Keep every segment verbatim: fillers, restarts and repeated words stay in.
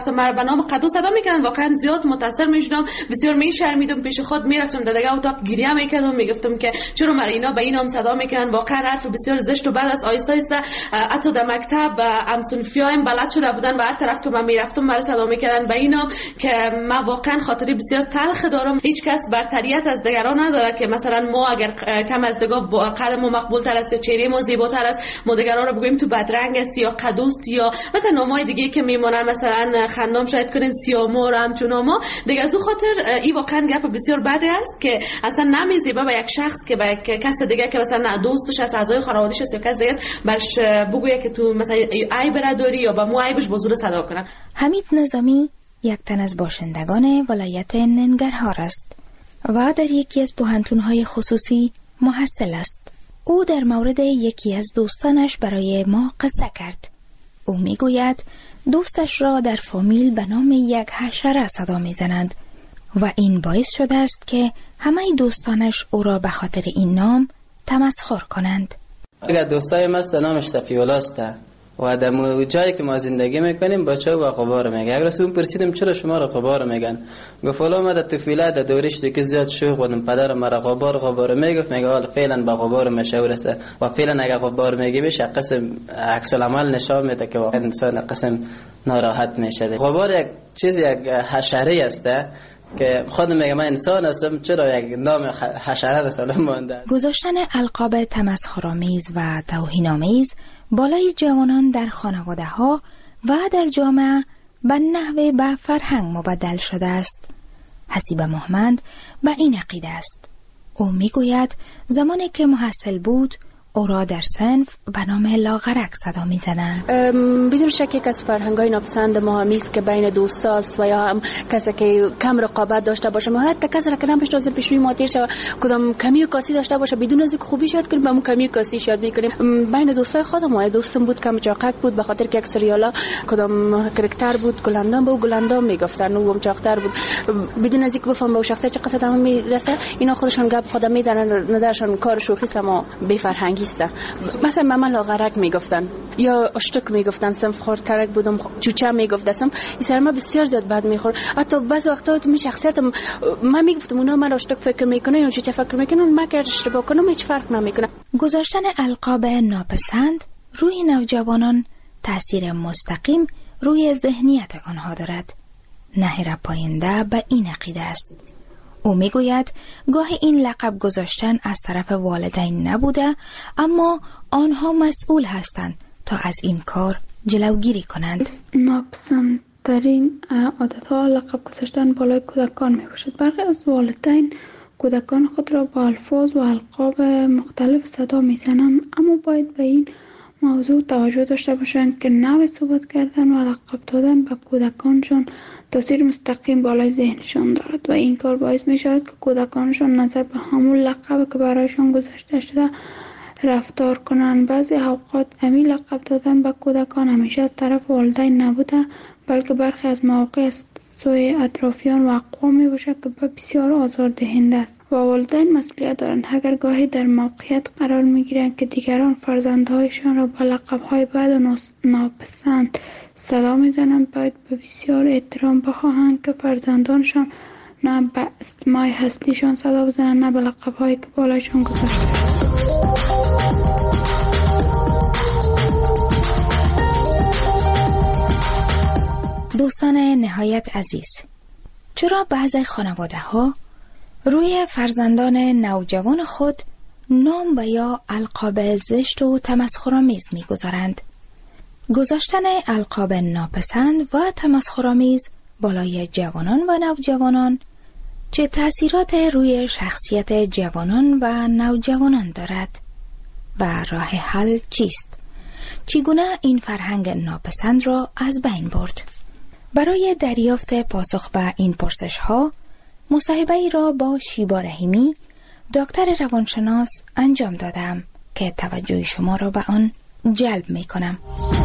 مرا به نام قدو صدا میکنن. واقعا زیاد متاثر میشدم، بسیار میشرمیدم، پیش خود میرفتم در دیگه اتاق گریه میکردم، میگفتم که چرا مرا اینا به این نام صدا میکنن. واقعا حرف بسیار زشت و بد است. آیسته آیسته حتی در مکتب ام صنفیایم بلد شده بودن و هر طرف که من میرفتم مرا صدا میکردن به این نام که من واقعا خاطری بسیار تلخ دارم. هیچ کس برتریت از دیگران نداره که مثلا ما اگر کم از دیگه قد ما مقبول تر است یا چهره ما زیباتر است، ما دیگران رو بگوییم تو بدرنگ است یا قدوست یا مثلا نامای دیگه که میمونن، مثلا خندام شاید کنین سیامور همچون ما دیگه. از اون خاطر این واقعا گپ بسیار بدی است که اصلا نمیزیبه به یک شخص که به یک کس دیگه که مثلا دوستش است، اعضای خانواده‌اش است یا کس دیگه است برش بگویه که تو مثلا عیب نداری یا به مو عیبش با زور صدا کنن. حمید نظامی یک تن از باشندگان ولایت ننگرهار است و در یکی از پوهنتون‌های خصوصی محصل است. او در مورد یکی از دوستانش برای ما قصه کرد. او میگوید دوستش را در فامیل به نام یک حشره صدا میزنند و این باعث شده است که همه دوستانش او را به خاطر این نام تمسخر کنند. اگر دوستای ما است نامش صفی‌الله است و در جایی که ما زندگی میکنیم بچه و غبار میگه. اگر اون پرسیدم چرا شما را غبار میگن، گفت والا ما در طفولیت در دورش دیگه زیاد شوخ بودم، پدرم مرا غبار غبار میگفت، میگه حالا فعلا با غبار مشهور است و فعلا اگر غبار میگه بشه قسم عکس العمل نشان میده که واقعا انسان قسم ناراحت میشه. غبار یک چیز یک حشره است که خودم میگم من انسان هستم، چرا یک نام حشره رساله مونده. گذاشتن القاب تمسخرآمیز و توهین‌آمیز بالای جوانان در خانواده ها و در جامعه به نحو به فرهنگ مبدل شده است. حسیب محمد به این عقیده است. او میگوید زمانی که محصل بود او را در صنف به نام لاغرک صدا می زدند. بدون شک یک از فرهنگ‌های ناپسند ما همیست که بین دوستاست و یا هم کسی که کم رقابت داشته باشه، ما حتی کسی را که نمی‌شناسیم پیش روی ما تیر شه کدام کمی و کاسی داشته باشه بدون از اینکه خوبیش یاد کنیم به اون کمی و کاسیش یاد می‌کنیم. بین دوستای خودم ما دوستم بود کم چاقک بود به خاطر که یک سریالا کدام کاراکتر بود گلندام به گلندام میگفتن و چاقتر بود، بدون از اینکه بفهم به شخصیت چه قصد هم میرسه اینا خودشون گپ خودم میزنن، نظرشون کار شوخی است اما بی فرهنگی است. مثلا ماما لاغرک میگفتن یا اشتک میگفتن، صنف خردترک بودم چوچه میگفتم، این سر ما بسیار زیاد بد میخورد. حتی بعضی وقتا تو می شخصیتم من میگفتم اونا من اشتک فکر میکنه یا چوچه فکر میکنه، من که اشتباه کنم هیچ فرق نمیکنه. گذاشتن القاب ناپسند روی نوجوانان تاثیر مستقیم روی ذهنیت آنها دارد. نهر پاینده به این عقیده است. او میگوید گاهی این لقب گذاشتن از طرف والدین نبوده، اما آنها مسئول هستند تا از این کار جلوگیری کنند. ناپسندترین عادتها لقب گذاشتن بالای کودکان می باشد. برخی از والدین کودکان خود را با الفاظ و القاب مختلف صدا می زنند، اما باید به این موضوع توجه داشته باشند که نوع صحبت کردن و لقب دادن به کودکانشان تاثیر مستقیم بالای ذهنشان دارد و این کار باعث می شود که کودکانشان نظر به همون لقب که برایشان گذاشته شده رفتار کنند. بعضی اوقات همین لقب دادن به کودکان همیشه از طرف والدین نبوده، بلکه برخی از مواقع از سوی اطرافیان و اقوام می باشد که بسیار آزاردهنده است و والدین مسئولیت دارند. اگر گاهی در موقعیت قرار می گیرند که دیگران فرزندهایشان را با لقب‌های بد و ناپسند صدا می زنند، باید به بسیار احترام بخواهند که فرزندانشان نه به اسمای هستیشان صدا بزنند نه به لقب‌هایی که بالایشان گذاشته. دوستان نهایت عزیز، چرا بعضی خانواده ها روی فرزندان نوجوان خود نام و یا القاب زشت و تمسخرآمیز می‌گذارند؟ گذاشتن القاب ناپسند و تمسخرآمیز بالای جوانان و نوجوانان چه تأثیرات روی شخصیت جوانان و نوجوانان دارد و راه حل چیست؟ چگونه این فرهنگ ناپسند را از بین برد؟ برای دریافت پاسخ به این پرسش ها مصاحبه ای را با شیبا رحیمی دکتر روانشناس انجام دادم که توجه شما را به آن جلب می کنم.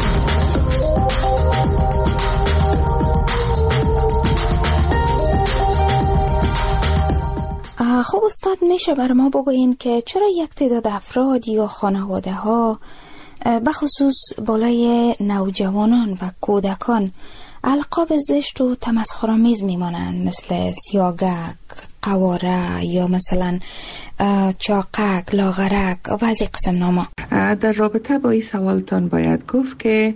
خب استاد، میشه بر ما بگوین که چرا یک تعداد افراد یا خانواده ها بخصوص بالای نوجوانان و کودکان القاب زشت و تمسخرآمیز میمانند، مثل سیاگک، قواره یا مثلا چاقک، لاغرک و بعضی قسم نامه. در رابطه با این سوالتان باید گفت که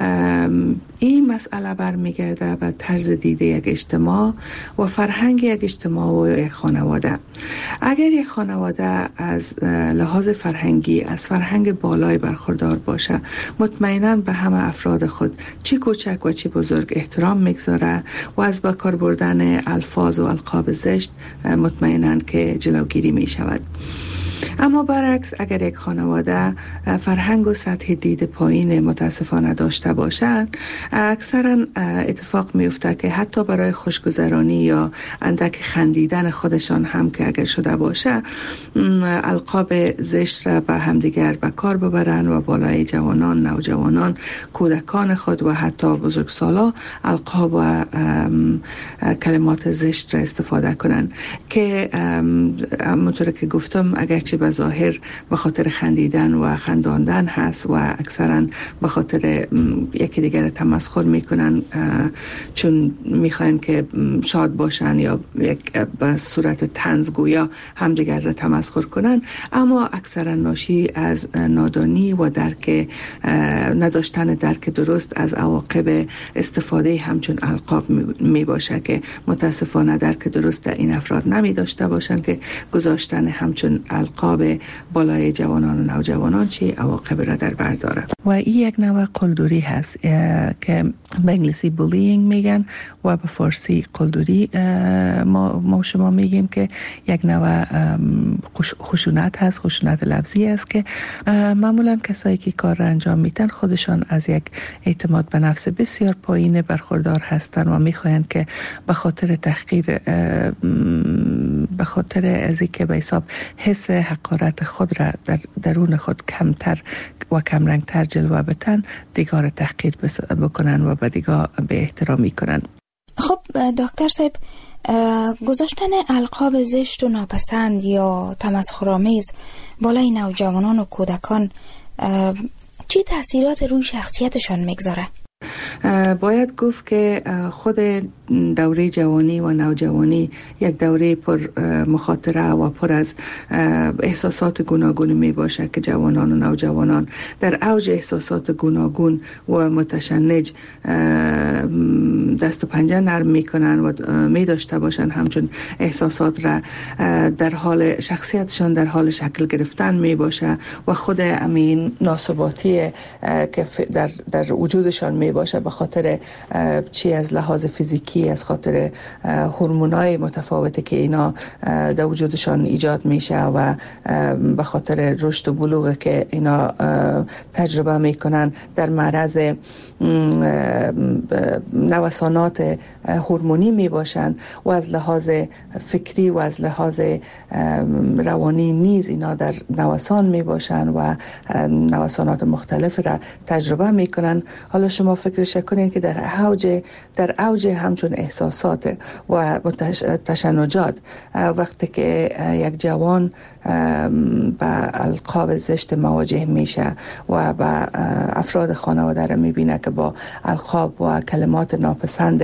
این مسئله برمیگرده به طرز دیده یک اجتماع و فرهنگ یک اجتماع و یک خانواده. اگر یک خانواده از لحاظ فرهنگی از فرهنگ بالای برخوردار باشه، مطمئناً به همه افراد خود چی کوچک و چی بزرگ احترام میگذاره و از به کار بردن الفاظ و القاب زشت مطمئناً که جلوگیری می شود. اما برعکس اگر یک خانواده فرهنگ و سطح دید پایین متاسفانه داشته باشد، اکثرا اتفاق میفته که حتی برای خوشگذرانی یا اندک خندیدن خودشان هم که اگر شده باشه، القاب زشت را به همدیگر به کار ببرن و بالای جوانان، نوجوانان، کودکان خود و حتی بزرگسالا القاب و کلمات زشت را استفاده کنن که همونطور که گفتم اگرچه به ظاهر به خاطر خندیدن و خنداندن هست و اکثرا به خاطر یکی دیگر تمسخر میکنن چون میخواین که شاد باشن یا یک به صورت طنزگویا هم دیگر را تمسخر کنن، اما اکثرا ناشی از نادانی و درک نداشتن درک درست از عواقب استفاده همچون القاب می باشه که متاسفانه درک درست در این افراد نمی داشته باشن که گذاشتن همچون القاب بالای جوانان و نوجوانان چی عواقب را در بر داره. و این یک نوع قلدری هست که به انگلیسی بولینگ میگن و به فارسی قلدری ما, ما شما میگیم که یک نوع خشونت هست، خشونت لفظی است که معمولا کسایی که کار را انجام میدن خودشان از یک اعتماد به نفس بسیار پایین برخوردار هستند و میخواهند که به خاطر تحقیر به خاطر از اینکه به حساب حس حقارت خود را در درون خود کمتر و کمرنگتر جلوه بدن، دیگر تحقیر بکنن و به دیگر به احترامی کنن. خب دکتر صاحب، گذاشتن القاب زشت و ناپسند یا تمسخرآمیز بالای نوجوانان و کودکان چی تاثیرات روی شخصیتشان میگذاره؟ باید گفت که خود دوره جوانی و نوجوانی یک دوره پر مخاطره و پر از احساسات گوناگون می باشه که جوانان و نوجوانان در اوج احساسات گوناگون و متشنج دست و پنجه نرم می کنن و می داشته باشن همچون احساسات را در حال شخصیتشان در حال شکل گرفتن می باشه و خود امین ناسباتی که در, در وجودشان می باشه به خاطر چی از لحاظ فیزیکی، از خاطر هورمونای متفاوتی که اینا در وجودشان ایجاد میشه و به خاطر رشد و بلوغ که اینا تجربه میکنن در معرض نوسانات هورمونی میباشن و از لحاظ فکری و از لحاظ روانی نیز اینا در نوسان میباشن و نوسانات مختلف را تجربه میکنن. حالا شما فکرش کنین که در اوج در اوج همچون احساسات و تشنجات وقتی که یک جوان با القاب زشت مواجه میشه و با افراد خانواده را میبینه که با القاب و کلمات ناپسند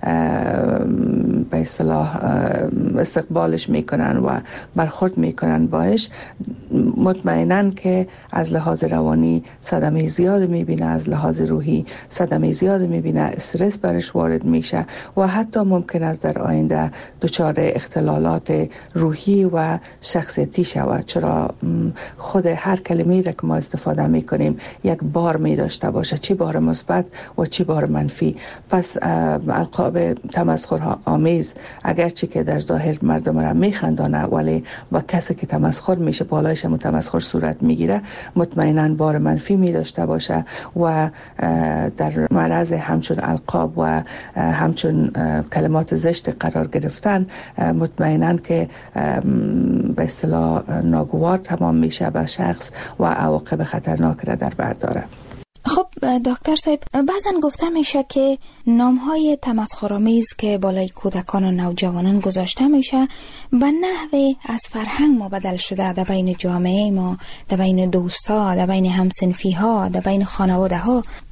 به اصطلاح استقبالش میکنن و برخورد میکنن باش، مطمئنن که از لحاظ روانی صدمه زیاد میبینه، از لحاظ روحی صدمه زیاد میبینه، استرس برش وارد میشه و حتی ممکن است در آینده دچار اختلالات روحی و شخصیتی شود، چرا خود هر کلمه‌ای را که ما استفاده میکنیم یک بار می داشته باشه، چی بار مثبت و چی بار منفی. پس القاب تمسخر آمیز اگرچه که در ظاهر مردم را میخندانه ولی با کسی که تمسخر میشه بالایش متمسخر صورت میگیره، مطمئنا بار منفی می داشته باشه و در معرض همچون القاب و همچون کلمات زشت قرار گرفتن مطمئنا که به اصطلاح ناگوار تمام میشه به شخص و عواقب خطرناک را در بر داره. خب دکتر صاحب، بعضن گفته میشه که نامهای تمسخرآمیز که بالای کودکان و نوجوانان گذاشته میشه به نحوی از فرهنگ ما بدل شده در بین جامعه ما، در بین دوستا، در بین همسنفی ها، در بین خانواده ها.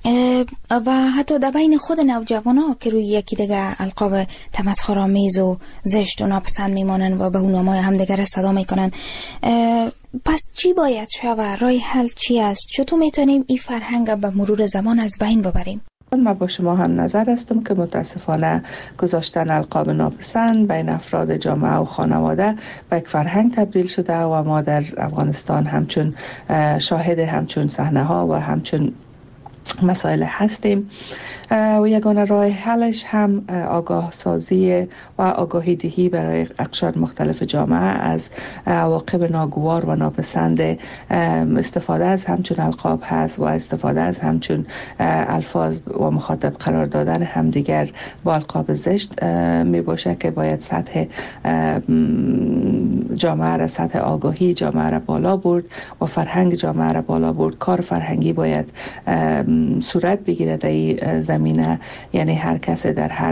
و حتی در بین خود نوجوان ها که روی یکی دیگه القاب تمسخرآمیز و زشت و ناپسند میمانن و به نامای همدیگر صدا میکنن. پس چی باید شود؟ راه حل چی است؟ چطور میتونیم این فرهنگ به مرور زمان از بین ببریم؟ من با شما هم نظر هستم که متاسفانه گذاشتن القاب ناپسند بین افراد جامعه و خانواده به یک فرهنگ تبدیل شده و ما در افغانستان همچون شاهد همچون صحنه ها و همچون مسائل هستیم و یگانه راه حلش هم آگاه سازی و آگاهی دهی برای اقشار مختلف جامعه از عواقب ناگوار و ناپسند استفاده از همچون القاب هست و استفاده از همچون الفاظ و مخاطب قرار دادن همدیگر با القاب زشت می باشه که باید سطح جامعه را، سطح آگاهی جامعه را بالا برد و فرهنگ جامعه را بالا برد. کار فرهنگی باید صورت بگیره در این زمینه، یعنی هر کس در هر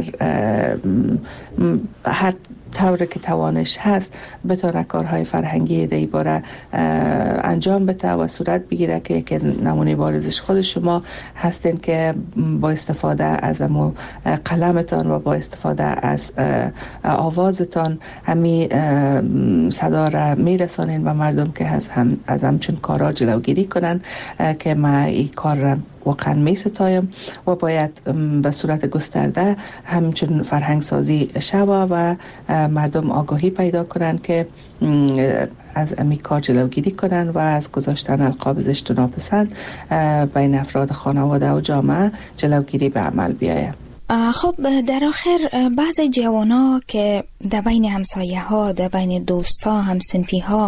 هر طوری که توانش هست بتونه کارهای فرهنگی در این باره انجام بده و صورت بگیره که یک نمونه بارزش خود شما هستین که با استفاده از امو قلمتان و با استفاده از آوازتان همی صدا را میرسانین و مردم که از هم از همچون کارا جلوگیری کنن که ما این کار را واقعا می ستایم و باید به صورت گسترده همچون فرهنگ سازی شوه و مردم آگاهی پیدا کنن که از امی کار جلوگیری کنن و از گذاشتن القاب زشت و ناپسند بین افراد خانواده و جامعه جلوگیری به عمل بیاید. خب در آخر بعضی جوانا که در بین همسایه ها، در بین دوست ها، همسنفی ها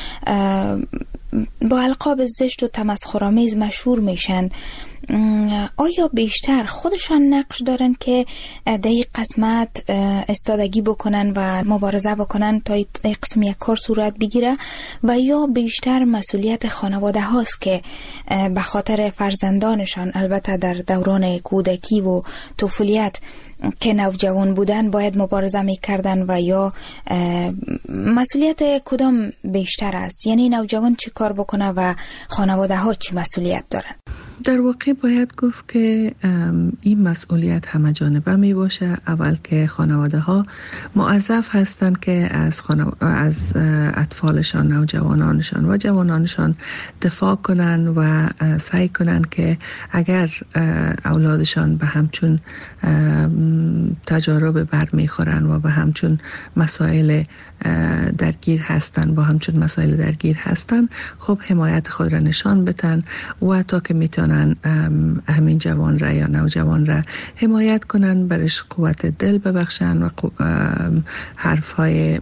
با القاب زشت و تمسخرآمیز مشهور میشن، آیا بیشتر خودشان نقش دارن که در این قسمت استادگی بکنن و مبارزه بکنن تا این قسم یک کار صورت بگیره و یا بیشتر مسئولیت خانواده هاست که به خاطر فرزندانشان، البته در دوران کودکی و طفولیت که نوجوان بودن، باید مبارزه میکردن و یا مسئولیت کدام بیشتر است؟ یعنی نوجوان چی کار بکنه و خانواده ها چی مسئولیت دارن؟ در واقع باید گفت که این مسئولیت همه جانبه می باشه. اول که خانواده ها موظف هستند که از, خانو... از اطفالشان، نوجوانانشان و جوانانشان دفاع کنن و سعی کنن که اگر اولادشان به همچون تجارب برمیخورن و به همچون مسائل درگیر هستن با همچون مسائل درگیر هستن خب حمایت خود را نشان بدن و تا که میتونن همین جوان را یا نوجوان را حمایت کنن، برش قوت دل ببخشن و حرفهای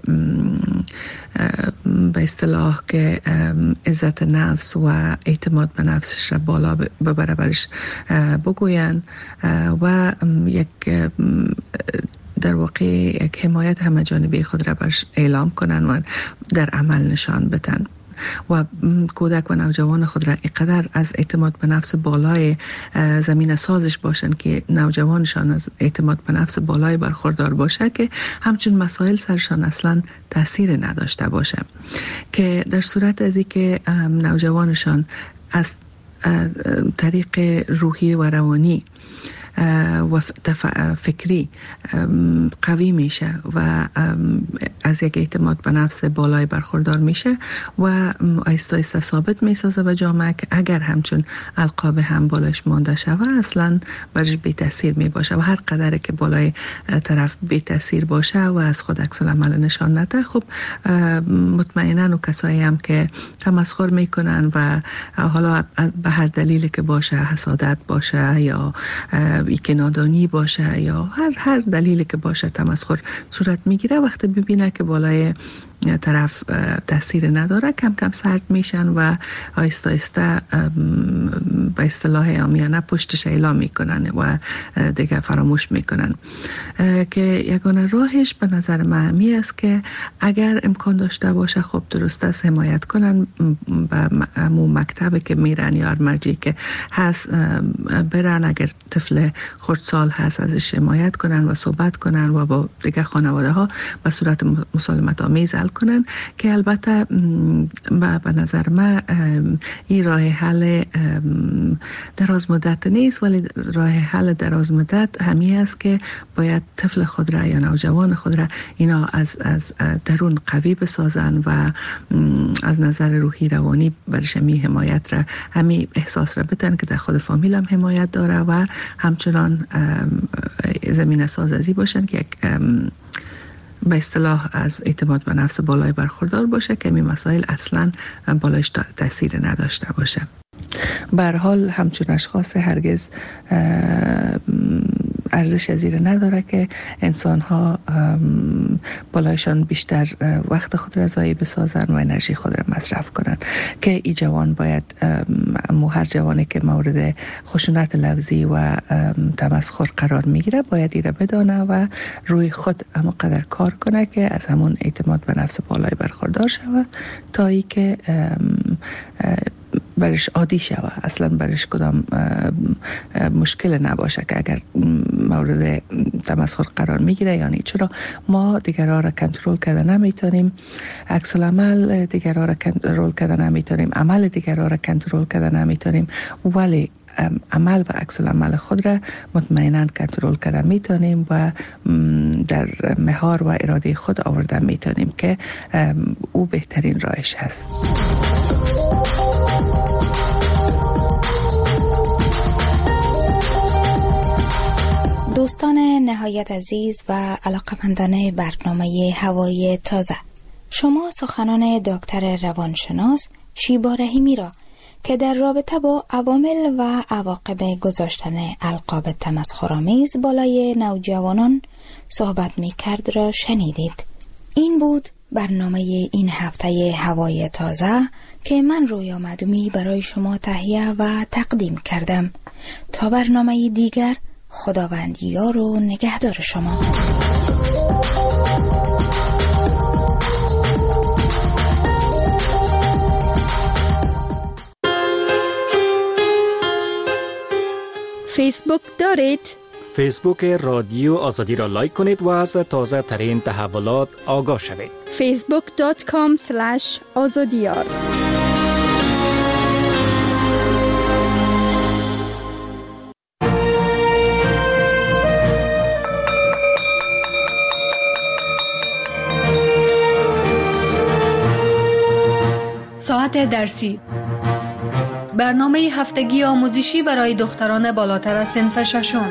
به اصطلاح که عزت نفس و اعتماد به نفسش را بالا ببره برش بگوین و یک در واقع یک حمایت همه جانبه خود را برش اعلام کنن و در عمل نشان بدن و کودک و نوجوان خود را اینقدر از اعتماد به نفس بالای زمین سازش باشن که نوجوانشان از اعتماد به نفس بالای برخوردار باشه که همچون مسائل سرشان اصلا تاثیر نداشته باشه، که در صورت از اینکه نوجوانشان از طریق روحی و روانی و فکری قوی میشه و از یک اعتماد به نفس بالای برخوردار میشه و آیسته آیسته ثابت میسازه به جامعه که اگر همچون القاب هم بالایش مانده شوه اصلا برش بی تاثیر میباشه و هر قدر که بالای طرف بی تاثیر باشه و از خود عکس العمل نشان نده، خب مطمئنا و کسایی هم که تمسخر میکنن و حالا به هر دلیلی که باشه، حسادت باشه یا ای که نادانی باشه یا هر هر دلیلی که باشه تمسخر صورت میگیره، وقتی ببینه که بالای طرف تاثیر نداره کم کم سرد میشن و آیسته آیسته به اصطلاح عامیانه پشتش اعلام میکنن و دیگه فراموش میکنن. که یگانه راهش به نظر من همی است که اگر امکان داشته باشه خب درست است حمایت کنن، به همون مکتبی که میرن یا مرجعی که هست برن، اگر طفل خردسال هست ازش حمایت کنن و صحبت کنن و با دیگه خانواده ها به صورت مسالمت آمیز حل کنن که البته به نظر من این راه حل دراز مدت نیست، ولی راه حل دراز مدت همین است که باید طفل خود را یا نوجوان خود را اینا از از درون قوی بسازن و از نظر روحی روانی برش می حمایت را همین احساس را بدن که در خود فامیل هم حمایت داره و همچنان زمین سازی باشن که یک به اصطلاح از اعتماد به نفس بالای برخوردار باشه که این مسائل اصلا بالایش تاثیر نداشته باشه. به هر حال همچون اشخاص هرگز ارزش زیر نداره که انسان ها بالایشان بیشتر وقت خود را ضایع بسازن و انرژی خود را مصرف کنن، که ای جوان باید مو هر جوانی که مورد خشونت لفظی و تمسخر قرار میگیره باید ایره بدانه و روی خود اما قدر کار کنه که از همون اعتماد به نفس بالای برخوردار شوه تا ای که برش عادی شوه، اصلا برش کدام مشکل نباشه که اگر مورد تمسخر قرار میگیره. یعنی چرا ما دیگرها را کنترل کرده نمیتونیم، عکس العمل دیگرها را کنترل کرده نمیتونیم، عمل دیگرها را کنترل کرده نمیتونیم، ولی عمل و عکس العمل خود را مطمئنا کنترل کرده میتونیم و در مهار و اراده خود آورده میتونیم که او بهترین راهش هست. دوستان نهایت عزیز و علاقمندان برنامه هوای تازه، شما سخنان دکتر روانشناس شیبا رحیمی را که در رابطه با عوامل و عواقب گذاشتن القاب تمسخرآمیز بالای نوجوانان صحبت می کرد را شنیدید. این بود برنامه این هفته هوای تازه که من رویا مدومی برای شما تهیه و تقدیم کردم. تا برنامه دیگر، خداوند یار و نگهدار شما. فیسبوک دارید؟ فیسبوک رادیو آزادی را لایک کنید و از تازه ترین تحولات آگاه شوید. فیسبوک دات کام اسلش آزادیار. ساعت درسی، برنامه هفتگی آموزشی برای دختران بالاتر از صنف ششم.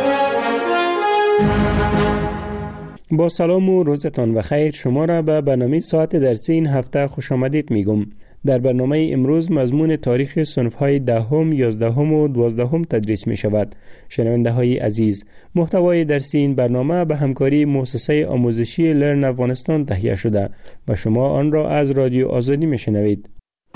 با سلام و روزتان بخیر. شما را به برنامه ساعت درسی این هفته خوش آمدید میگم. در برنامه امروز مضمون تاریخ صنف‌های دهم، یازدهم و دوازدهم تدریس می شود. شنونده های عزیز، محتوای درسی این برنامه به همکاری مؤسسه آموزشی لرن افغانستان تهیه شده و شما آن را از رادیو آزادی می شنوید.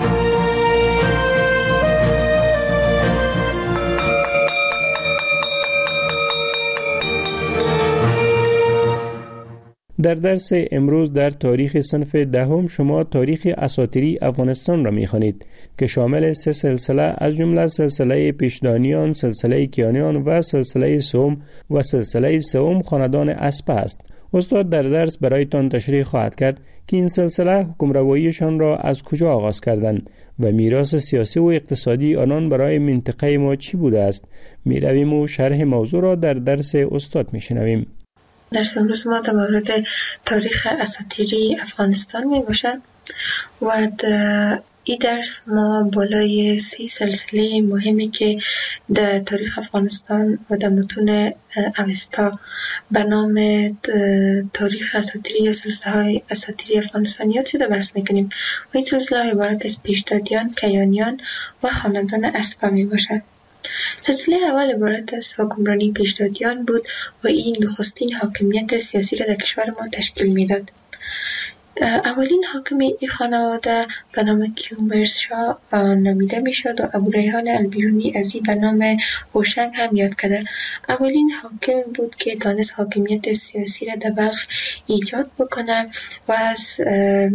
در درس امروز در تاریخ صنف دهم شما تاریخ اساطیری افغانستان را می‌خوانید که شامل سه سلسله از جمله سلسله پیشدانیان، سلسله کیانیان و سلسله سوم و سلسله سوم خاندان اسپه است. استاد در درس برایتان تشریح خواهد کرد که این سلسله حکمرواییشان را از کجا آغاز کردند و میراث سیاسی و اقتصادی آنان برای منطقه ما چی بوده است. میرویم و شرح موضوع را در درس استاد میشنویم. درس امروز ما در مورد تاریخ اساطیری افغانستان می باشد و در این درس ما بالای سی سلسله مهمی که در تاریخ افغانستان و در متون اوستا به نام تاریخ اساطیری یا سلسله های اساطیری افغانستانیات شده بحث میکنیم و این سلسله های عبارت از پیشدادیان، کیانیان و خاندان اسپه می باشد. سلسله اول عبارت از حکمرانی پیشدادیان بود و این نخستین حاکمیت سیاسی را در کشور ما تشکیل میداد. اولین حاکم این خانواده به نام کیومرث شاه نامیده میشد و ابو ریحان البیرونی از این به نام هوشنگ هم یاد کرده. اولین حاکم بود که تانست حاکمیت سیاسی را در بلخ ایجاد بکنه و از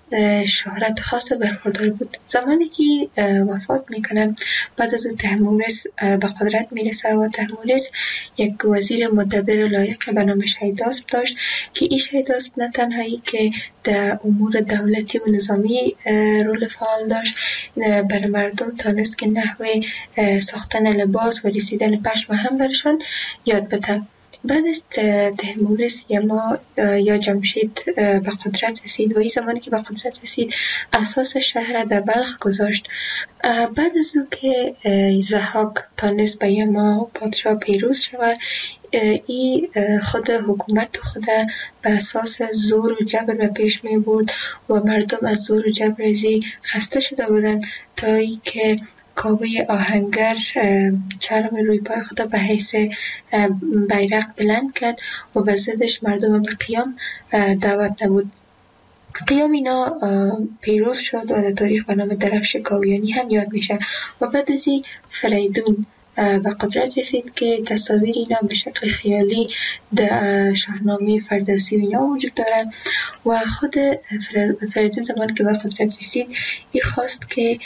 شهرت خاص برخوردار بود. زمانی که وفات میکنم بعد از تحمورس به قدرت میرسه و تحمورس یک وزیر مدبر لایق به نام شیداسپ داشت که این شیداسپ نه تنهایی که در امور دولتی و نظامی رول فعال داشت، بر مردم تانست که نحوه ساختن لباس و رسیدن پشم هم برشان یاد بده. بعد از تحمورس یما یا جمشید به قدرت رسید و این زمانی که به قدرت رسید اساس شهر در بلخ گذاشت. بعد از او که ضحاک تانست به یما پادشاه پیروز شود، ای خود حکومت خود به اساس زور و جبر به پیش می برد و مردم از زور و جبر ازی خسته شده بودند تا ای که کاوه آهنگر چرم روی پای خود به حیث بیرق بلند کرد و به ضدش مردم به قیام دعوت نمود. قیام اینا پیروز شد و در تاریخ به نام درفش کاویانی هم یاد میشه و بعد از این فریدون به قدرت رسید که تصاویر اینا به شکل خیالی در شاهنامه فردوسی و اینا وجود دارن و خود فریدون زمان که به قدرت رسید ای خواست که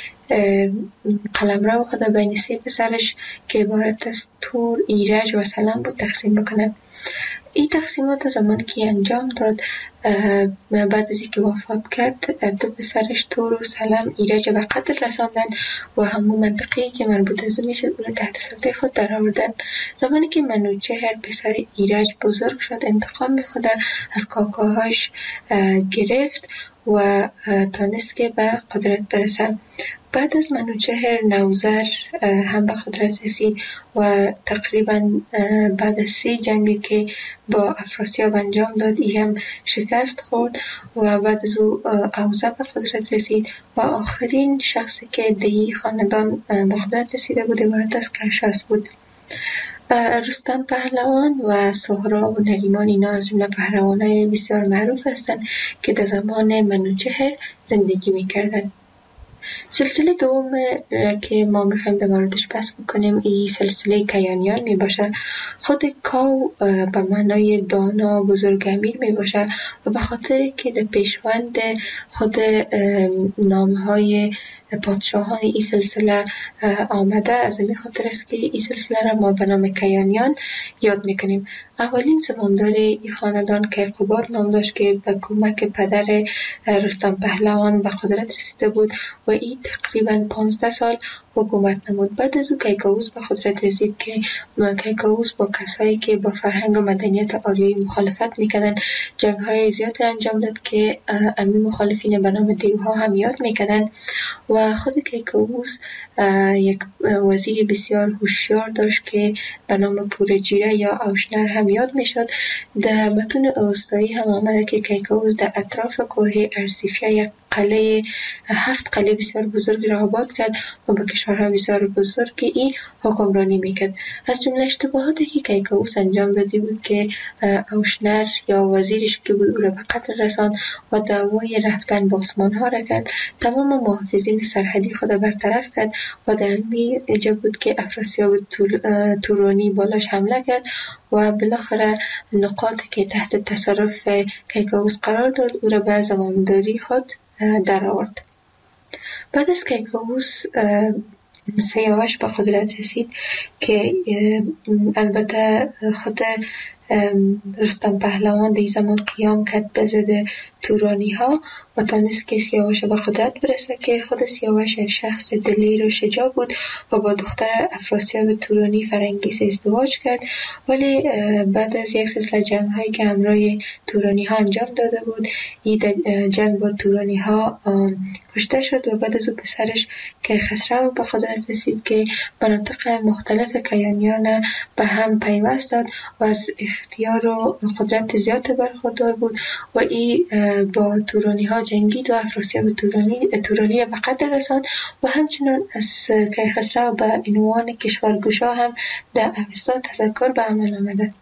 قلمرو خود بین سه پسرش که عبارت از تور، ایرج و سلم بود تقسیم بکنه. این تقسیمات زمانی که انجام داد بعد از اینکه وفات کرد دو پسرش تور و سلم ایرج به قتل رساندن و همون منطقه‌ای که مربوط از او میشد اون تحت سلطه خود در آوردن. زمانی که منوچهر پسر ایرج بزرگ شد انتقام خود از کاکاهاش گرفت و تانست که به قدرت برسه. بعد از منوچهر نوذر هم به قدرت رسید و تقریبا بعد از سه جنگی که با افراسیاب انجام داد ای هم شکست خورد و بعد از او اوزه به قدرت رسید و آخرین شخصی که دی خاندان به قدرت رسیده بود عبارت از کرشاس بود. رستم پهلوان و سهراب و نریمان اینا از جمله پهلوانای بسیار معروف هستند که در زمان منوچهر زندگی می‌کردند. سلسله دوم که ما میخوایم در موردش بحث بکنیم این سلسله کیانیان می باشه. خود کاو به معنای دانا بزرگ امیر می باشه و به خاطر که در پیشوند خود نامهای پادشاهان این سلسله آمده از این خاطر است که این سلسله را ما به نام کیانیان یاد میکنیم. اولین زمامدار این خاندان کیقوباد نام داشت که به کمک پدر رستم پهلوان به قدرت رسیده بود و این تقریبا پانزده سال حکومت نمود. بعد از او کیکاووس به قدرت رسید که کیکاووس با کسایی که با فرهنگ و مدنیت آریایی مخالفت میکردن جنگ های زیاد انجام داد که امی مخالفین به نام دیوها هم یاد میکردن و خود کیکاووس یک وزیر بسیار هوشیار داشت که به نام پورجیره یا آوشنر هم یاد میشد. در متون اوستایی هم آمده که کیکاووس در اطراف کوه ارسیفیا یک قلعه هفت قلعه بسیار بزرگ را آباد کرد و به کشورها بسیار بزرگی ای حکمرانی میکرد. از جمله اشتباهاتی که کیکاووس انجام داده بود که اوشنر یا وزیرش که بود او را به قتل رساند و دعوای رفتن به عثمان ها را کرد. تمام محافظین سرحدی خود برطرف کرد و در همین جا بود که افراسیاب تورانی بالاش حمله کرد و بالاخره نقاطی که تحت تصرف کیکاووس قرار داد او را به زمامداری خود در آورد. بعد از کیکاووس سیاوش به قدرت رسید که البته خود رستم پهلوان در زمان قیام کرد به ضد تورانی ها و تانست که سیاوش به قدرت برسه که خود سیاوش یک شخص دلیر و شجاع بود و با دختر افراسیاب تورانی فرنگیس ازدواج کرد، ولی بعد از یک سلسله جنگ هایی که همراه تورانی ها انجام داده بود این جنگ با تورانی ها کشته شد و بعد از او پسرش کیخسرو به قدرت رسید که مناطق مختلف کیانیان به هم پیوست داد و از اختیار و قدرت زیاد برخوردار بود و این با تورانی ها جنگید و افراسیاب تورانی تورانی به قتل رساند و همچنین از کیخسرو به عنوان کشورگشا هم در اوستا تذکر به عمل آمده.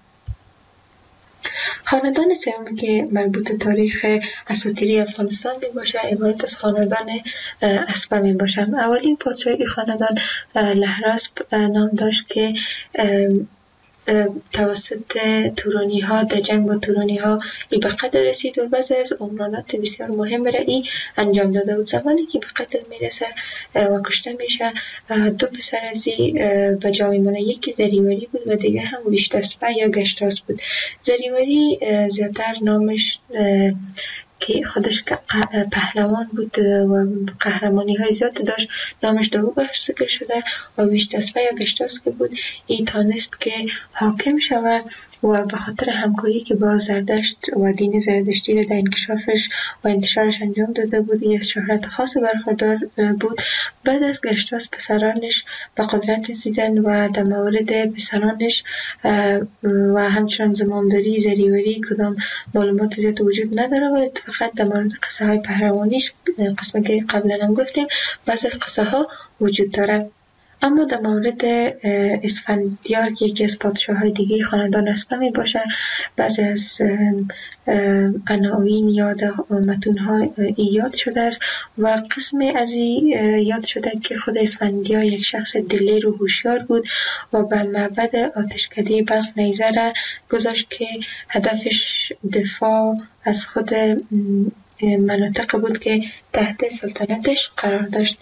خاندان سومی که مربوط تاریخ اساطیری افغانستان می باشه عبارت از خاندان اسپه می باشه. اولین پادشاه این خاندان لهراسپ نام داشت که توسط تورانی ها در جنگ با تورانی ها ای به قتل رسید و بعضی از عمرانات بسیار مهم را ای انجام داده بود. زمانی که به قتل میرسه و کشته میشه، دو پسر از ای به جا میمونه، یکی زریوری بود و دیگه هم ویشتسپه یا گشتاس بود. زریوری زیادتر نامش که خودش پهلوان بود و قهرمانی های زیاد داشت، نامش دو بخش ذکر شده و ویشتسپه یا گشتاس که بود ای تانست که حاکم شود و به خاطر همکاری که با زردشت و دین زردشتی را در انکشافش و انتشارش انجام داده بود ای از شهرت خاص برخوردار بود. بعد از گشتاس پسرانش به قدرت رسیدن و در مورد پسرانش و همچنان زمامداری زریوری کدام معلومات زیاد وجود نداره و فقط در مورد قصه های پهلوانیش، قسمه که قبلا هم گفتیم، بعض از قصه ها وجود داره. اما در مورد اسفندیار که یکی از پادشاه های دیگه خاندان اسفند باشه، بعضی از عناوین یا متون ها یاد شده است و قسم از یاد شده که خود اسفندیار یک شخص دلیر و هوشیار بود و به معبد آتشکده بلخ نیزه را گذاشت که هدفش دفاع از خود مناطق بود که تحت سلطنتش قرار داشت.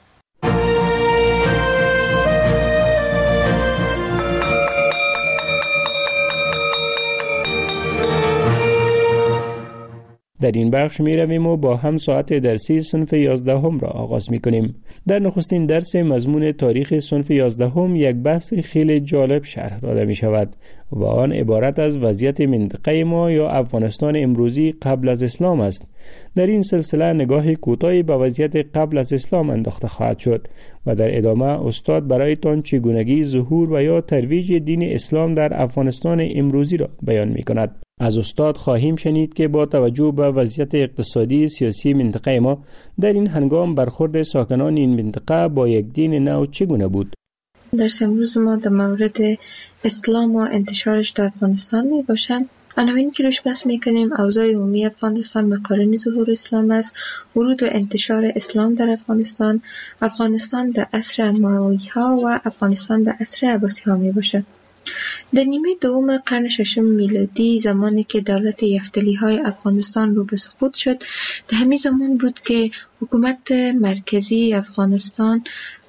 در این بخش می رویم و با هم ساعت درسی صنف یازدهم را آغاز می کنیم. در نخستین درس مضمون تاریخ صنف یازدهم یک بحث خیلی جالب شرح داده می شود و آن عبارت از وضعیت منطقه ما یا افغانستان امروزی قبل از اسلام است. در این سلسله نگاه کوتاهی به وضعیت قبل از اسلام انداخته خواهد شد و در ادامه استاد برایتان چگونگی ظهور و یا ترویج دین اسلام در افغانستان امروزی را بیان می کند. از استاد خواهیم شنید که با توجه به وضعیت اقتصادی سیاسی منطقه ما در این هنگام برخورد ساکنان این منطقه با یک دین نو چگونه بود. درس امروز ما در مورد اسلام و انتشارش در افغانستان می باشم. عناوینی که روش بحث میکنیم اوضاع عمومی افغانستان مقارن ظهور اسلام است، ورود و انتشار اسلام در افغانستان، افغانستان در عصر اموی ها و افغانستان در عصر عباسی ها می باشه. در نیمه دوم قرن ششم میلادی، زمانی که دولت یفتلی های افغانستان رو به سقوط شد، در همین زمان بود که حکومت مرکزی افغانستان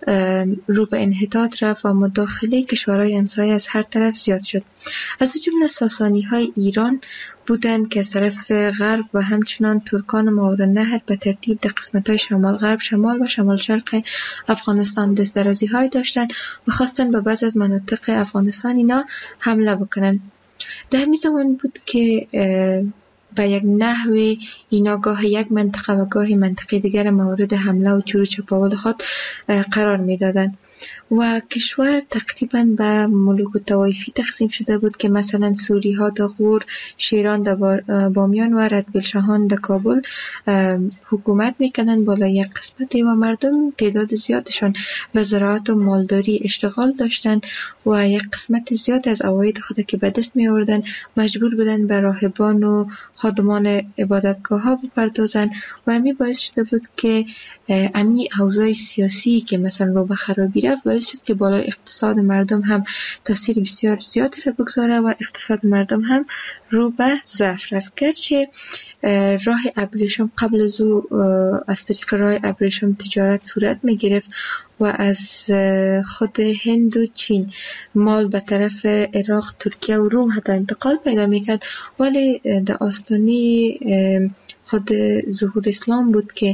رو به انحطاط رفت و مداخله کشورهای همسایه از هر طرف زیاد شد. از جمله ساسانی های ایران بودند که از طرف غرب و همچنان ترکان ماورالنهر به ترتیب در قسمت های شمال غرب، شمال و شمال شرق افغانستان دست درازی های داشتند و خواستند به بعض از مناطق افغانستان اینا حمله بکنند. در همین زمان بود که به یک نحو اینا گاه یک منطقه و گاه منطقه دیگر مورد حمله و چور و چپاول خود قرار می دادند و کشور تقریبا به ملوک و طوایفی تقسیم شده بود که مثلا سوری ها در غور، شیران در بامیان و ردبیل شاهان در کابل حکومت میکنن بالای یک قسمتی و مردم تعداد زیادشان به زراعت و مالداری اشتغال داشتن و یک قسمت زیاد از عواید خود که به دست می آوردن مجبور بودن به راهبان و خادمان عبادتگاه ها بپردازن و امی باعث شده بود که امی اوضاع سیاسی که مثلا رو به خرابی رفت باعث شد که بالای اقتصاد مردم هم تاثیر بسیار زیادی را بگذاره و اقتصاد مردم هم رو به ضعف رفت. گرچه راه ابریشم قبل از او از طریق راه ابریشم تجارت صورت می گرفت و از خود هند و چین مال به طرف عراق، ترکیه و روم حتی انتقال پیدا می کرد، ولی در آستانه خود ظهور اسلام بود که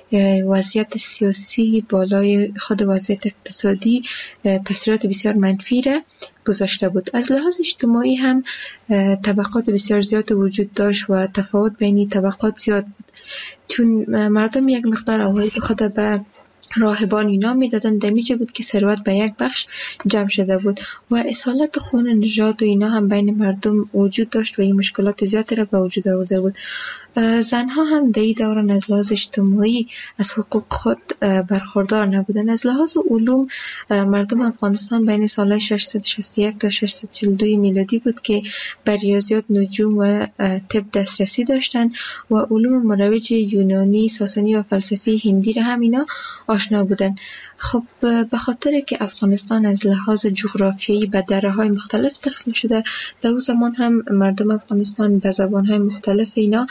وضعیت سیاسی بالای خود وضعیت اقتصادی تاثیرات بسیار منفی را گذاشته بود. از لحاظ اجتماعی هم طبقات بسیار زیاد وجود داشت و تفاوت بین طبقات زیاد بود، چون مردم یک مقدار عواید خود به راهبان اینا میدادن، دمیجه بود که ثروت به یک بخش جمع شده بود و اصالت خون نژاد و اینا هم بین مردم وجود داشت و این مشکلات زیادی را به وجود آورده بود. زنها هم در این دوران از لحاظ اجتماعی از حقوق خود برخوردار نبودن. از لحاظ علوم مردم افغانستان بین سال ششصد و شصت و یک تا ششصد و چهل و دو میلادی بود که بر ریاضیات، نجوم و طب دسترسی داشتند و علوم مروج یونانی، ساسانی و فلسفه هندی را هم اینا آشنا بودند. خب به خاطر که افغانستان از لحاظ جغرافیایی به دره‌های مختلف تقسیم شده، در اون زمان هم مردم افغانستان به زبان‌های مختلف اینا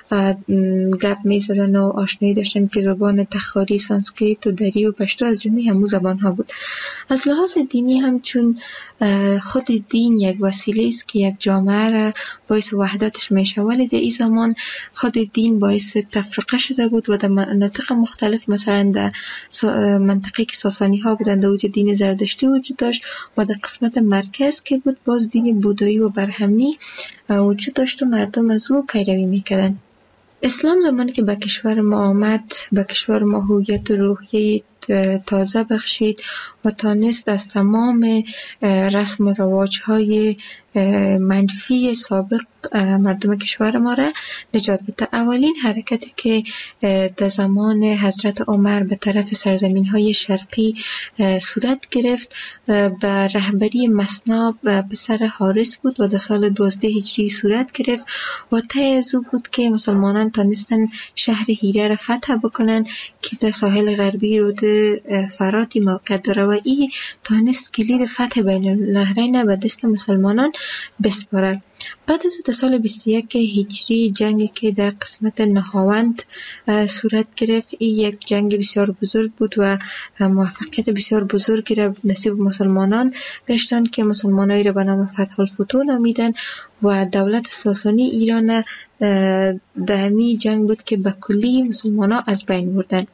گپ می‌زدن و آشنایی داشتن که زبان تخاری، سانسکریت و دری و پشتو از جمله همون زبان‌ها بود. از لحاظ دینی هم چون خود دین یک وسیله است که یک جامعه را باعث وحدتش میشه، ولی در این زمان خود دین باعث تفرقه شده بود و در مناطق مختلف، مثلا در منطقه که ساسانی ها بودند در وجود دین زردشتی وجود داشت و در قسمت مرکز که بود باز دین بودایی و برهمنی وجود داشت و مردم از او پیروی میکردن. اسلام زمانی که به کشور ما آمد، به کشور ما هویت روحیه تازه بخشید و تانست از تمام رسم و رواج‌های منفی سابق مردم کشور ما را نجات بده. اولین حرکتی که در زمان حضرت عمر به طرف سرزمین‌های شرقی صورت گرفت به رهبری مثنی پسر حارث بود و در سال دوازده هجری صورت گرفت و طی از او بود که مسلمانان تانستن شهر هیره را فتح بکنن که در ساحل غربی رود فراتی موقع داره و این تانست کلید فتح بین النهرین به دست مسلمانان بسپاره. بعد از در سال بیست و یک هجری جنگی که در قسمت نهاوند صورت گرفت، این یک جنگ بسیار بزرگ بود و موفقیت بسیار بزرگی را نصیب مسلمانان گشتند که مسلمانایی را به نام فتح الفتوح نامیدن و دولت ساسانی ایران در همین جنگ بود که به کلی مسلمانان از بین بردن.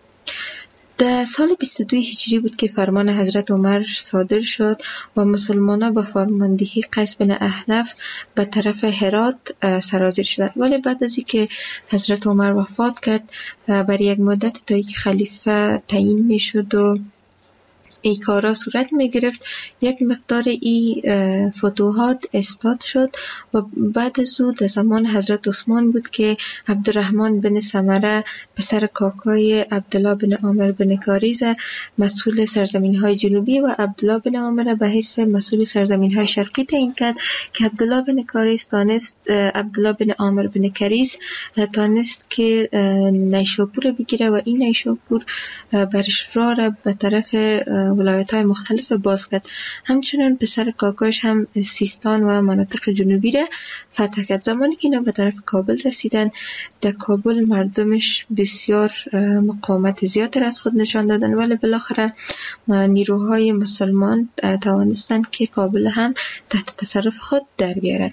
در سال بیست و دو هجری بود که فرمان حضرت عمر صادر شد و مسلمانان با فرماندهی قیس بن احنف به طرف هرات سرازیر شدند. ولی بعد از اینکه حضرت عمر وفات کرد، برای یک مدت تا اینکه خلیفه تعیین میشد و ای کارا صورت می گرفت، یک مقدار ای فتوحات استاد شد و بعد از او در زمان حضرت عثمان بود که عبدالرحمن بن سمره پسر کاکای عبدالله بن عامر بن کاریز مسئول سرزمین های جنوبی و عبدالله بن عامر به حیث مسئول سرزمین های شرقی تعیین کرد که عبدالله بن کاریز تانست عبدالله بن عامر بن کاریز تانست که نیشاپور بگیره و این نیشاپور برش را را به طرف ولایت های مختلف باز کرد. همچنان پسر کاکاش هم سیستان و مناطق جنوبی را فتح کرد. زمانی که اینا به طرف کابل رسیدن، در کابل مردمش بسیار مقاومت زیاد را از خود نشان دادن، ولی بالاخره نیروهای مسلمان توانستند که کابل هم تحت تصرف خود در بیارن.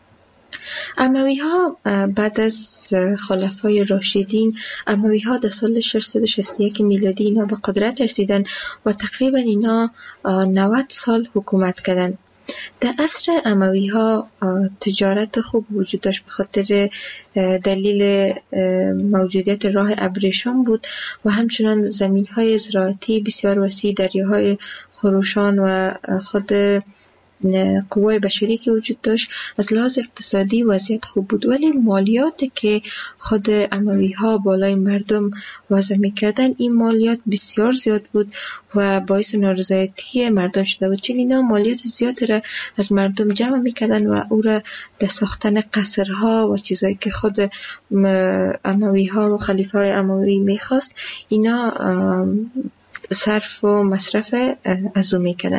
اموی ها بعد از خلفای راشدین، اموی ها در سال ششصد و شصت و یک میلادی اینا به قدرت رسیدن و تقریبا اینا نود سال حکومت کردن. در عصر اموی ها تجارت خوب وجود داشت به خاطر دلیل موجودیت راه ابریشم بود و همچنان زمین های زراعتی بسیار وسیع، دریاهای خروشان و خود قوای بشری که وجود داشت. از لحاظ اقتصادی وضعیت خوب بود، ولی مالیاتی که خود اموی ها بالای مردم وضع میکردن، این مالیات بسیار زیاد بود و باعث نارضایتی مردم شده بود، چون اینا مالیات زیاد را از مردم جمع میکردن و او را در ساختن قصرها و چیزایی که خود اموی ها و خلیفه های اموی میخواست اینا صرف و مصرف از او میکردن.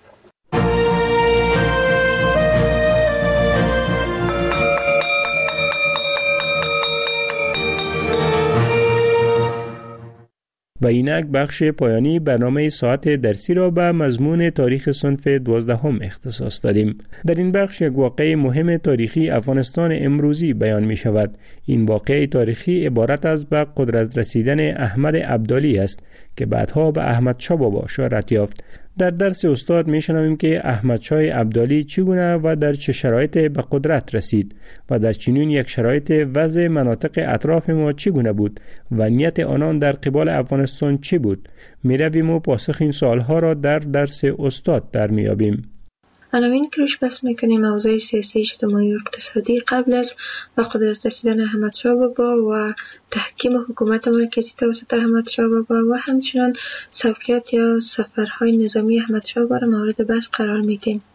و اینک بخش پایانی برنامه ساعت درسی را به مضمون تاریخ صنف دوازدهم اختصاص دادیم. در این بخش یک واقعه مهم تاریخی افغانستان امروزی بیان می شود. این واقعه تاریخی عبارت از به قدرت رسیدن احمد ابدالی است که بعدها به احمدشاه بابا شهرت یافت. در درس استاد می شنویم که احمدشاه ابدالی چگونه و در چه شرایط به قدرت رسید و در چنین یک شرایط وضع مناطق اطراف ما چگونه بود و نیت آنان در قبال افغانستان چه بود. می رویم و پاسخ این سوالها را در درس استاد در می یابیم. عناوین که روش بحث میکنیم موضوع سیاسی، اجتماعی و اقتصادی قبل از به قدرت رسیدن احمدشاه بابا و تحکیم حکومت مرکزی توسط احمدشاه بابا و همچنان سبقیات یا سفرهای نظامی احمدشاه بابا را مورد بحث قرار میدیم.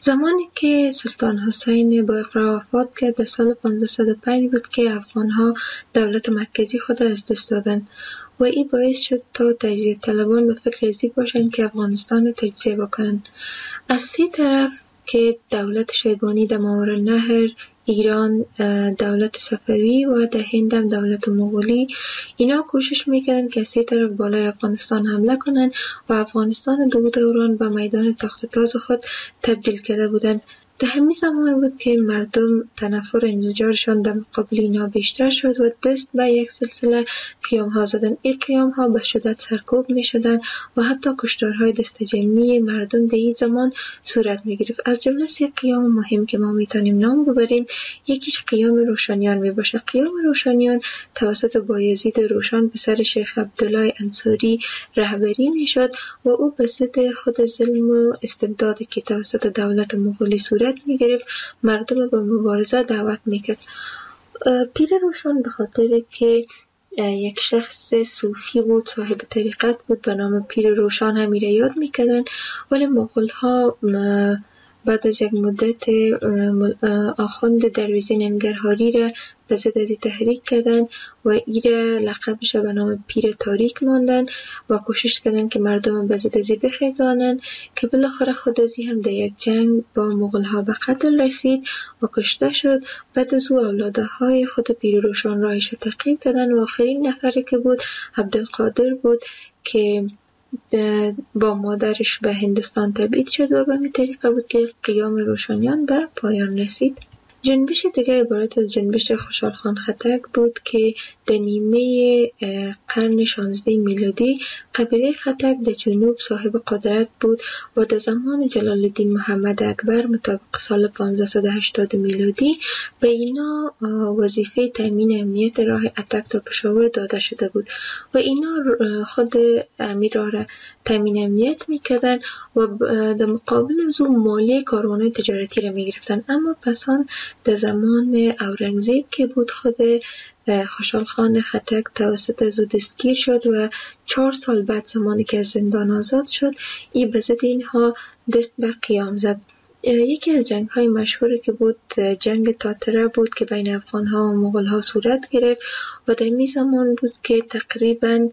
زمانی که سلطان حسین با اقرار وفات کرد در سال پانزده و پنج بود که افغان‌ها دولت مرکزی خود از دست دادند و این باعث شد تا تجزیه طلبان به فکر ازی باشند که افغانستان را تجزیه بکنند. از سه طرف که دولت شیبانی در ماوراءالنهر، ایران دولت صفوی و در هند هم دولت مغولی، اینا کوشش میکردن که سه طرف بالای افغانستان حمله کنن و افغانستان دو دوران به میدان تخت تاز خود تبدیل کرده بودند. در همین زمان بود که مردم تنفر انزجارشان در مقابل اینا بیشتر شد و دست به یک سلسله قیام ها زدن. این قیام ها به شدت سرکوب می شدن و حتی کشتارهای دست جمعی مردم در این زمان صورت می گرفت. از جمله سه قیام مهم که ما می تونیم نام ببریم، یکیش قیام روشنیان می باشه. قیام روشنیان توسط بایزید روشن پسر شیخ عبدالله انصاری رهبری می شد و او به ضد خود ظلم و استبدادی که توسط دولت مغولی صورت می گرفت مردم به مبارزه دعوت می کرد. پیر روشن به خاطر که یک شخص صوفی بود، صاحب طریقت بود، به نام پیر روشن همیره یاد می کردن، ولی مغول ها بعد از یک مدت آخوند درویزی ننگرهاری را به ضد ازی تحریک کردن و ایره لقبش به نام پیر تاریک ماندن و کوشش کردن که مردم به ضد ازی بخیزانن که بالاخره خود ازی هم در یک جنگ با مغول ها به قتل رسید و کشته شد. بعد از او اولاده های خود پیر روشن راهش تعقیب کردن و آخرین نفری که بود عبدالقادر بود که با مادرش به هندوستان تبعید شد و به می طریقه بود که قیام روشنیان به پایان رسید. جنبش دیگه عبارت از جنبش خوشحال خان خټک بود که در نیمه قرن شانزده میلادی قبیله خټک در جنوب صاحب قدرت بود و در زمان جلال الدین محمد اکبر مطابق سال پانزده هشتاد میلادی به اینا وظیفه تامین امنیت راه اتک تا پشاور داده شده بود و اینا خود امیر را تامین امنیت میکردن و در مقابل از اون مالی کاروان‌های تجارتی را میگرفتن. اما پسان در زمان اورنگزیب که بود خود خوشحال خان خټک توسط از او دستگیر شد و چهار سال بعد زمانی که از زندان آزاد شد ای به ضد اینها دست به قیام زد. یکی از جنگ های مشهوری که بود جنگ تاتره بود که بین افغان ها و مغول ها صورت گرفت و در می زمان بود که تقریباً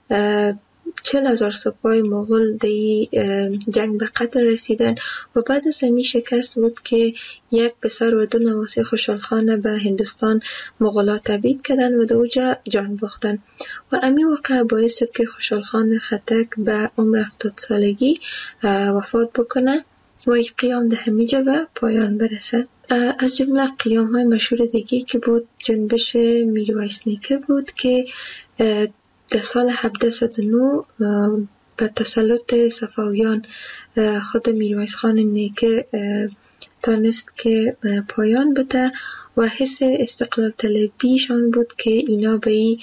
چل هزار سپاه مغول در جنگ به قتل رسیدن و بعد از همی شکست بود که یک پسر و دو نواسی خوشحال خان به هندوستان مغولا تبعید کردن و در اوجا جان باختن و امی واقع باعث شد که خوشحال خان خټک به عمر هفتاد سالگی وفات بکنه و این قیام در همیجا به پایان برسد. از جمله قیام های مشهور دیگی که بود جنبش میرویس نیکه بود که در سال هفتصد و نه به تسلط صفویان خود میرویس خان نیکه تانست که پایان بده و حس استقلال طلبیشان بود که اینا به این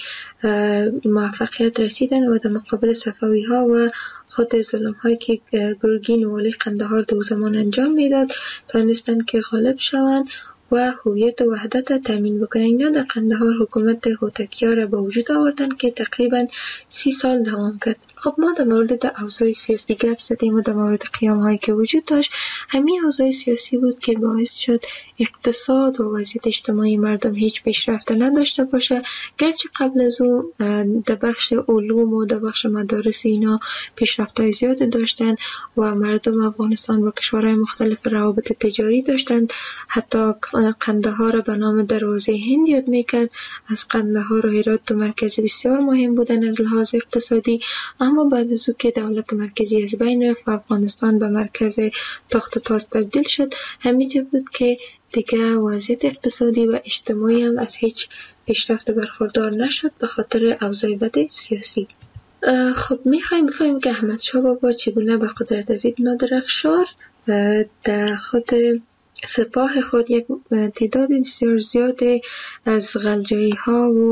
موفقیت رسیدن و در مقابل صفوی ها و خود ظلم هایی که گرگین و ولی قندهار دو زمان انجام میداد تانستن که غالب شوند و هویت و وحدت تامین بکنن. اینا در قندهار حکومت هوتکیا را به وجود آوردن که تقریبا سی سال دوام کرد. خب ما در مورد اوضاع سیاسی گپ زدیم و در مورد قیام هایی که وجود داشت. همین اوضاع سیاسی بود که باعث شد اقتصاد و وضعیت اجتماعی مردم هیچ پیشرفت نداشته باشه، گرچه قبل از اون در بخش علوم و در بخش مدارس اینا پیشرفت‌های زیاد داشتن و مردم افغانستان با کشورهای مختلف روابط تجاری داشتن. حتی قندهار به نام دروازه هند یاد میکرد. از قندهار و هرات دو مرکز بسیار مهم بودن از لحاظ اقتصادی، اما بعد از او که دولت مرکزی از بین رفت و افغانستان به مرکز تخت تاز تبدیل شد، همینجا بود که دیگه وضعیت اقتصادی و اجتماعی هم از هیچ پیشرفت برخوردار نشد به خاطر اوضاع بد سیاسی. خب میخوایم بفهمیم که احمد شاه بابا چگونه به قدرت رسید. نادر افشار در خود سپاه خود یک تعداد بسیار زیاد از غلجایی ها و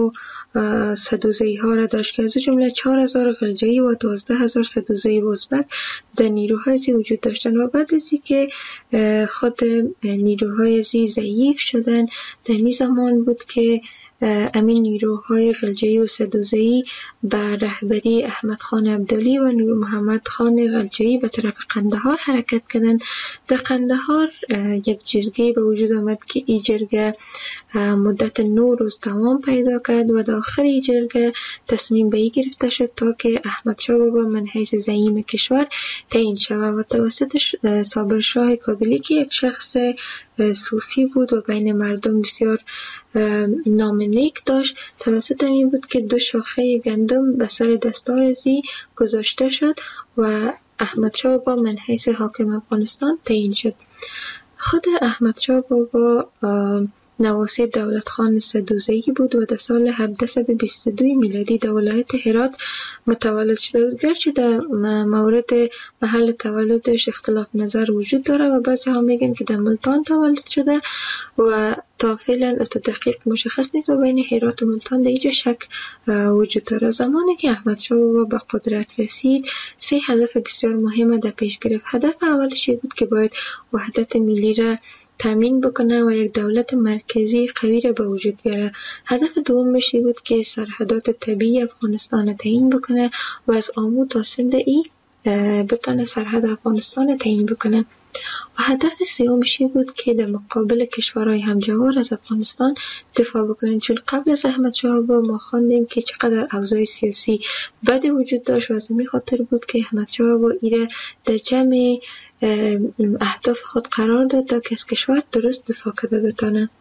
سدوزی ها را داشت که از جمله چهار هزار غلجایی و دوازده هزار سدوزی ازبک در نیروهای زی وجود داشتن. و بعد از که خود نیروهای زی ضعیف شدن، در می زمان بود که امین نیروهای غلجایی و سدوزی به رهبری احمد خان عبدالی و نور محمد خان غلجایی به طرف قندهار حرکت کردند. در قندهار یک جرگه به وجود آمد که این جرگه مدت نو روز دوام پیدا کرد و در آخر این جرگه تصمیم به این گرفته شد تا که احمد شاه بابا من حیث زعیم کشور تعیین شود و توسط صابر شاه کابلی که یک شخص صوفی بود و بین مردم بسیار نام نیک داشت، توسط این بود که دو شاخه گندم به سر دستار زی گذاشته شد و احمد شاه بابا من حیث حاکم افغانستان تعیین شد. خود احمد شاه بابا نواسی دولت خان سدوزی بود و در سال هفتصد و بیست و دو میلادی در ولایت هرات متولد شده بود. گرچه در مورد محل تولدش اختلاف نظر وجود داره و بعضی ها میگن که در ملتان تولد شده و تا فعلا تا دقیق مشخص نیست و بین هرات و ملتان در اینجا شک وجود داره. زمانی که احمد شاه بابا به قدرت رسید، سه هدف بسیار مهم در پیش گرفت. هدف اولش بود که باید وحدت ملی را تامین بکنه و یک دولت مرکزی قوی را به وجود بیاره. هدف دومش بود که سرحدات طبیعی افغانستان را تعیین بکنه و از آمو تا سند ای بتونه سرحد افغانستان را تعیین بکنه. و هدف سومش بود که در مقابل کشورهای همجوار از افغانستان دفاع بکنن، چون قبل از احمد شاه بابا ما خواندیم که چقدر اوضاع سیاسی بدی وجود داشت و از این خاطر بود که احمد شاه بابا ایره در جمع اهداف خود قرار داد تا که از کشور درست دفاع کرده بتانه.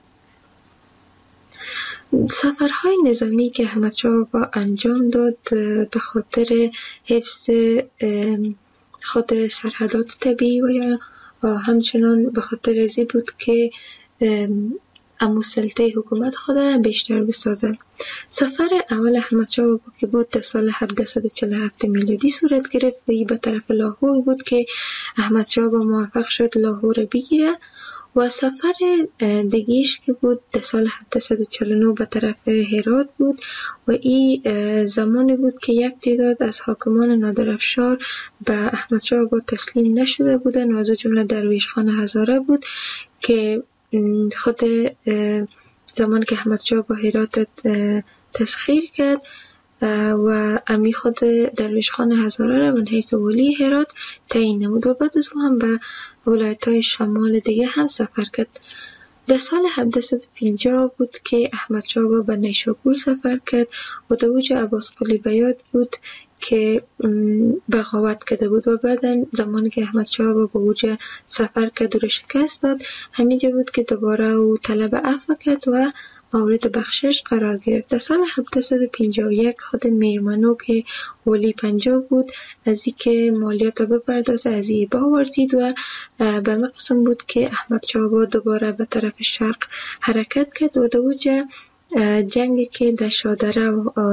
سفرهای نظامی که احمد شاه بابا انجام داد به خاطر حفظ خود سرحدات طبیعی و یا همچنان به خاطر ازی بود که امو سلطه حکومت خود بیشتر بسازه. سفر اول احمد شاه بابا که بود در سال هفتصد و چهل و هفت میلادی صورت گرفت و ای به طرف لاهور بود که احمد شاه بابا موفق شد لاهور بگیره. و سفر دیگیش که بود در سال هفتصد و چهل و نه به طرف هرات بود و این زمانی بود که یک تعداد از حاکمان نادرافشار به احمد شاه بابا تسلیم نشده بودن و از جمله درویش خان هزاره بود که خود زمان که احمد شاه با هرات تسخیر کرد و امی خود درویش خان هزاره را من حیث ولی هرات تعیین نمود و بعد از اون هم به ولایت های شمال دیگه هم سفر کرد. در سال هفتصد و پنجاه بود که احمد شاه بابا به نیشابور سفر کرد و در اوج عباس قلی بیات بود که بغاوت کرده بود و بعدا زمانی که احمد شاه بابا به اوج سفر کرد و شکست داد، همینجا بود که دوباره او طلب عفو کرد و مورد بخشش قرار گرفت. در سال هفتصد و پنجاه و یک خود میرمنو که ولی پنجاب بود از این که مالیات را بپردازه از این باورزید و به مقصد بود که احمد شاه بابا دوباره به طرف شرق حرکت کرد و در اوج جنگی که در شادره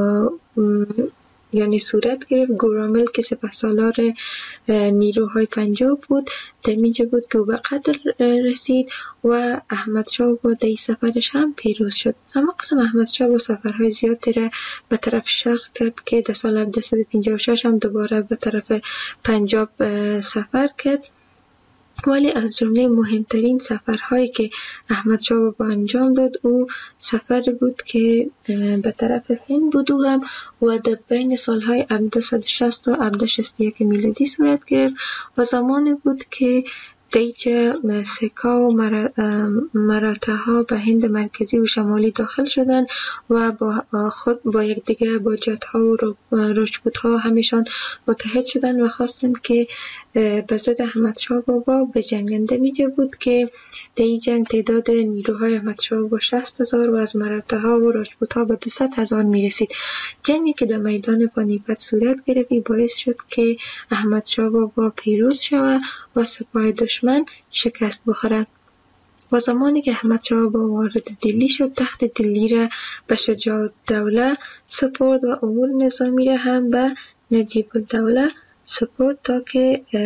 یعنی صورت گرفت، گورامل که سپهسالار نیروهای پنجاب بود در اینجا بود که او به قتل رسید و احمد شاه با در این سفرش هم پیروز شد. اما قسم احمد شاه با سفرهای زیادی را به طرف شرق کرد که در سال هفتصد و پنجاه و شش هم دوباره به طرف پنجاب سفر کرد. ولی از جمله مهمترین سفرهایی که احمد شاه بابا انجام داد او سفر بود که به طرف هند بود و هم و در بین سالهای هفتصد و شصت و هفتصد و شصت و یک میلادی صورت گرفت و زمانی بود که دیجه سکا و مراتع ها به هند مرکزی و شمالی داخل شدن و با خود با یک دیگه با جت ها و رجپوت ها همیشان متحد شدن و خواستند که به ضد احمد شاه بابا به جنگنده میجه بود که در این جنگ تعداد نیروهای احمد شاه بابا شصت هزار و از مراتع ها و رجپوت ها به دویست هزار میرسید. جنگی که در میدان پانیپت صورت گرفت باعث شد که احمد شاه بابا پیروز شود و سپاه دشمن شکست بخوره. و زمانی که احمد شاه بابا وارد دلی شد تخت دلی را به شجاع الدوله سپرد و امور نظامی را هم به نجیب الدوله سپرد تا که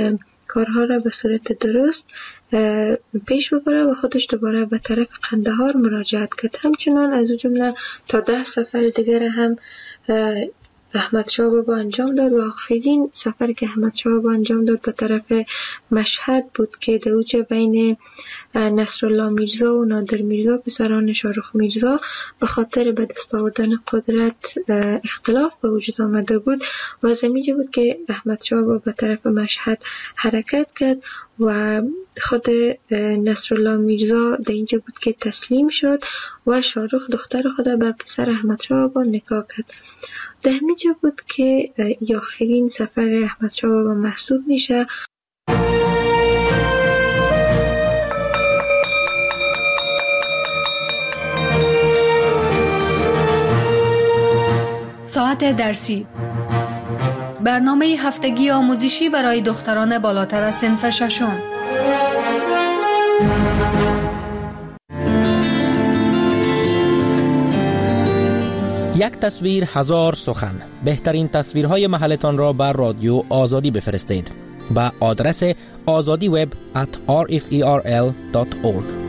کارها را به صورت درست پیش ببره و خودش دوباره به طرف قندهار مراجعت کرد. همچنان از جمله تا ده سفر دیگر هم احمد شاه بابا انجام داد و آخرین سفر که احمد شاه بابا انجام داد به طرف مشهد بود که در اوج بین نصرالله میرزا و نادر میرزا پسران شاهرخ میرزا به خاطر به دست آوردن قدرت اختلاف به وجود آمده بود و از اینجا بود که احمد شاه بابا به طرف مشهد حرکت کرد و خود نصرالله میرزا در اینجا بود که تسلیم شد و شاهرخ دختر خود به پسر احمد شاه بابا نکاح کرد. در همینجا بود که آخرین سفر احمد شاه بابا محسوب میشه. ساعت درسی، برنامه هفتگی آموزشی برای دختران بالاتر از صنف ششم. یک تصویر هزار سخن. بهترین تصویرهای محلتان را بر رادیو آزادی بفرستید به آدرس آزادی وب ات آر اف ای آر ال دات اورگ.